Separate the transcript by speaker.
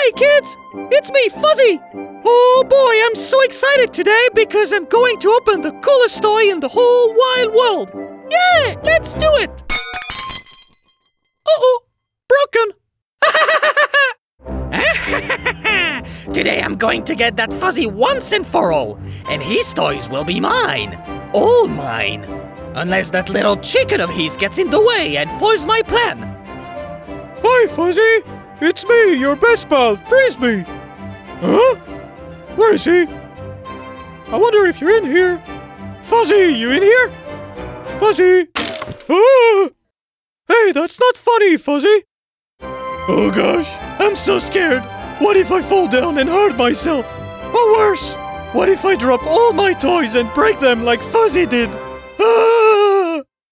Speaker 1: Hi, kids! It's me, Fuzzy! Oh boy, I'm so excited today because I'm going to open the coolest toy in the whole wide world! Yeah, let's do it! Uh-oh, broken! Today I'm going to get that Fuzzy once and for all, and his toys will be mine. All mine. Unless that little chicken of his gets in the way and foils my plan.
Speaker 2: Hi, Fuzzy! It's me, your best pal, Frisbee! Huh? Where is he? I wonder if you're in here. Fuzzy, you in here? Fuzzy! Ah! Hey, that's not funny, Fuzzy! Oh gosh, I'm so scared. What if I fall down and hurt myself? Or worse, what if I drop all my toys and break them like Fuzzy did? Ah!